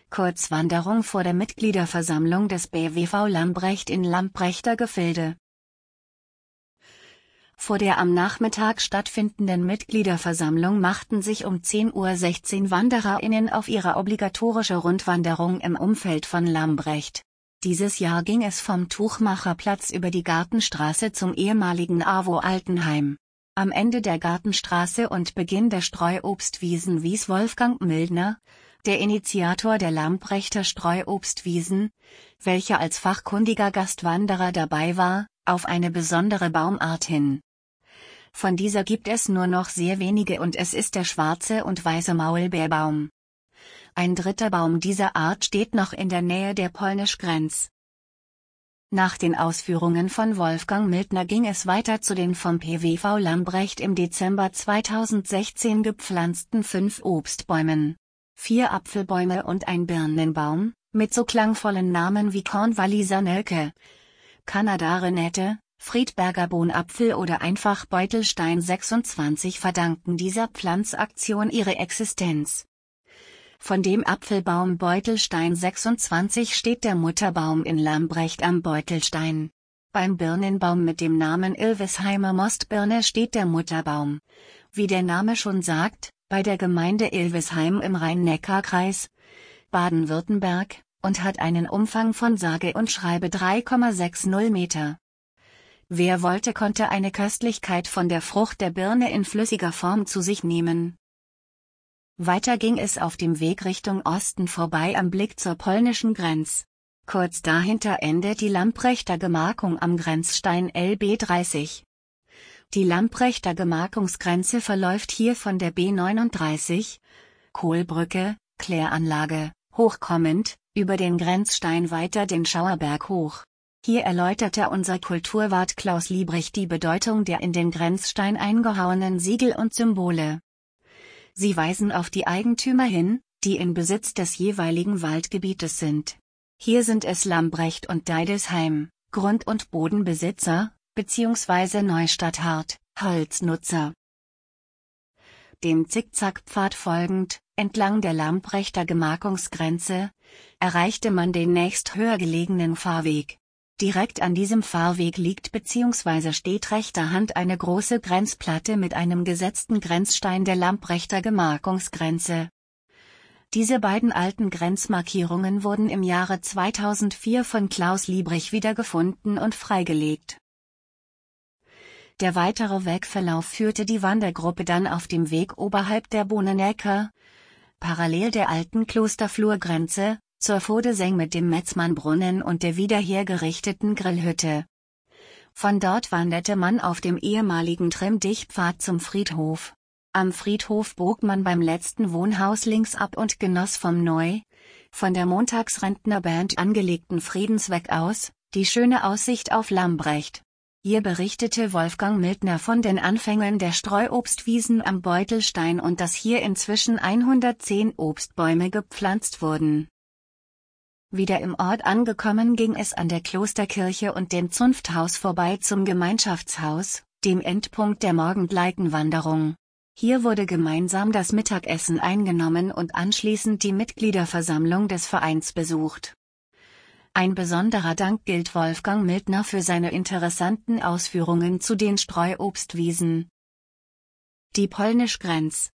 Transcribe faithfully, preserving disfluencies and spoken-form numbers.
Kurzwanderung vor der Mitgliederversammlung des B W V Lambrecht in Lamprechter Gefilde. Vor der am Nachmittag stattfindenden Mitgliederversammlung machten sich um zehn Uhr sechzehn WandererInnen auf ihre obligatorische Rundwanderung im Umfeld von Lambrecht. Dieses Jahr ging es vom Tuchmacherplatz über die Gartenstraße zum ehemaligen A W O Altenheim. Am Ende der Gartenstraße und Beginn der Streuobstwiesen wies Wolfgang Mildner, der Initiator der Lamprechter Streuobstwiesen, welcher als fachkundiger Gastwanderer dabei war, auf eine besondere Baumart hin. Von dieser gibt es nur noch sehr wenige und es ist der schwarze und weiße Maulbeerbaum. Ein dritter Baum dieser Art steht noch in der Nähe der Polnisch-Grenz. Nach den Ausführungen von Wolfgang Mildner ging es weiter zu den vom P W V Lambrecht im Dezember zweitausendsechzehn gepflanzten fünf Obstbäumen. Vier Apfelbäume und ein Birnenbaum, mit so klangvollen Namen wie Kornwalliser Nelke, Kanada-Renette, Friedberger Bonapfel oder einfach Beutelstein sechsundzwanzig verdanken dieser Pflanzaktion ihre Existenz. Von dem Apfelbaum Beutelstein sechsundzwanzig steht der Mutterbaum in Lambrecht am Beutelstein. Beim Birnenbaum mit dem Namen Ilvesheimer Mostbirne steht der Mutterbaum, wie der Name schon sagt, bei der Gemeinde Ilvesheim im Rhein-Neckar-Kreis, Baden-Württemberg, und hat einen Umfang von sage und schreibe drei Komma sechzig Meter. Wer wollte, konnte eine Köstlichkeit von der Frucht der Birne in flüssiger Form zu sich nehmen. Weiter ging es auf dem Weg Richtung Osten vorbei am Blick zur polnischen Grenz. Kurz dahinter endet die Lamprechter Gemarkung am Grenzstein L B dreißig. Die Lamprechter Gemarkungsgrenze verläuft hier von der B neununddreißig, Kohlbrücke, Kläranlage, hochkommend, über den Grenzstein weiter den Schauerberg hoch. Hier erläuterte unser Kulturwart Klaus Liebrich die Bedeutung der in den Grenzstein eingehauenen Siegel und Symbole. Sie weisen auf die Eigentümer hin, die in Besitz des jeweiligen Waldgebietes sind. Hier sind es Lambrecht und Deidesheim, Grund- und Bodenbesitzer, bzw. Neustadthart, Holznutzer. Dem Zickzackpfad folgend, entlang der Lamprechter Gemarkungsgrenze, erreichte man den nächst höher gelegenen Fahrweg. Direkt an diesem Fahrweg liegt bzw. steht rechter Hand eine große Grenzplatte mit einem gesetzten Grenzstein der Lamprechter Gemarkungsgrenze. Diese beiden alten Grenzmarkierungen wurden im Jahre zweitausendvier von Klaus Liebrich wiedergefunden und freigelegt. Der weitere Wegverlauf führte die Wandergruppe dann auf dem Weg oberhalb der Bohnenecker, parallel der alten Klosterflurgrenze, zur Vodeseng mit dem Metzmannbrunnen und der wieder hergerichteten Grillhütte. Von dort wanderte man auf dem ehemaligen Trimm-Dich-Pfad zum Friedhof. Am Friedhof bog man beim letzten Wohnhaus links ab und genoss vom neu, von der Montagsrentnerband angelegten Friedensweg aus, die schöne Aussicht auf Lambrecht. Hier berichtete Wolfgang Mildner von den Anfängen der Streuobstwiesen am Beutelstein und dass hier inzwischen hundertzehn Obstbäume gepflanzt wurden. Wieder im Ort angekommen ging es an der Klosterkirche und dem Zunfthaus vorbei zum Gemeinschaftshaus, dem Endpunkt der Morgenleitenwanderung. Hier wurde gemeinsam das Mittagessen eingenommen und anschließend die Mitgliederversammlung des Vereins besucht. Ein besonderer Dank gilt Wolfgang Mildner für seine interessanten Ausführungen zu den Streuobstwiesen. Die Polnisch-Grenz.